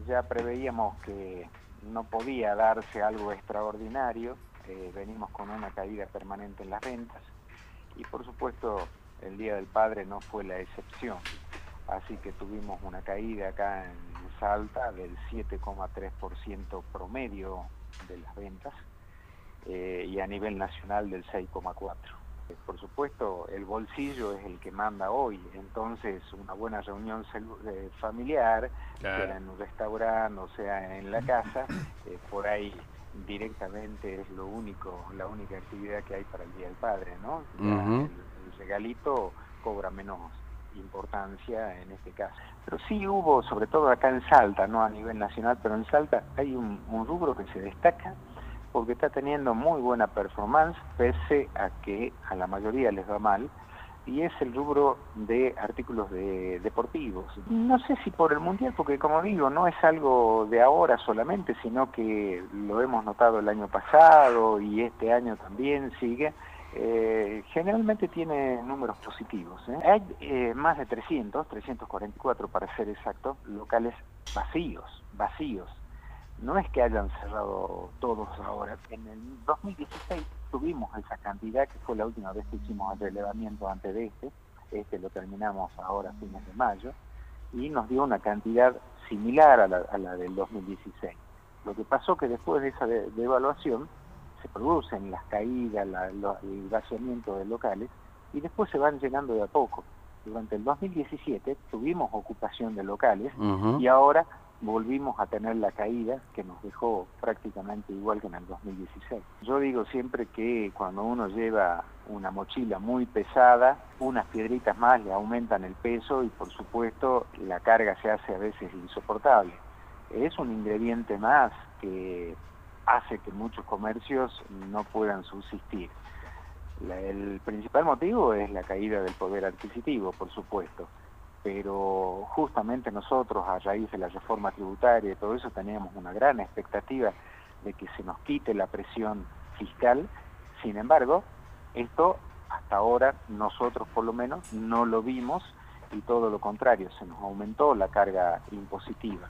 ya preveíamos que no podía darse algo extraordinario, venimos con una caída permanente en las ventas y por supuesto el Día del Padre no fue la excepción, así que tuvimos una caída acá en Salta del 7,3% promedio de las ventas y a nivel nacional del 6,4%. Por supuesto, el bolsillo es el que manda hoy, entonces una buena reunión familiar, Claro. sea en un restaurante o sea en la casa, por ahí directamente es la única actividad que hay para el Día del Padre, ¿no? Ya el regalito cobra menos importancia en este caso. Pero sí hubo, sobre todo acá en Salta, no a nivel nacional, pero en Salta hay un rubro que se destaca porque está teniendo muy buena performance, pese a que a la mayoría les va mal, y es el rubro de artículos deportivos. No sé si por el Mundial, porque como digo, no es algo de ahora solamente, sino que lo hemos notado el año pasado y este año también sigue. Generalmente tiene números positivos. Hay más de 344 para ser exacto, locales vacíos. No es que hayan cerrado todos ahora. En el 2016 tuvimos esa cantidad, que fue la última vez que hicimos el relevamiento antes de este lo terminamos ahora a fines de mayo, y nos dio una cantidad similar a la del 2016. Lo que pasó que después de esa devaluación se producen las caídas, el vaciamiento de locales, y después se van llenando de a poco. Durante el 2017 tuvimos ocupación de locales y ahora volvimos a tener la caída que nos dejó prácticamente igual que en el 2016. Yo digo siempre que cuando uno lleva una mochila muy pesada, unas piedritas más le aumentan el peso y por supuesto la carga se hace a veces insoportable. Es un ingrediente más que hace que muchos comercios no puedan subsistir. El principal motivo es la caída del poder adquisitivo, por supuesto, pero justamente nosotros, a raíz de la reforma tributaria y todo eso, teníamos una gran expectativa de que se nos quite la presión fiscal. Sin embargo, esto hasta ahora nosotros por lo menos no lo vimos y todo lo contrario, se nos aumentó la carga impositiva.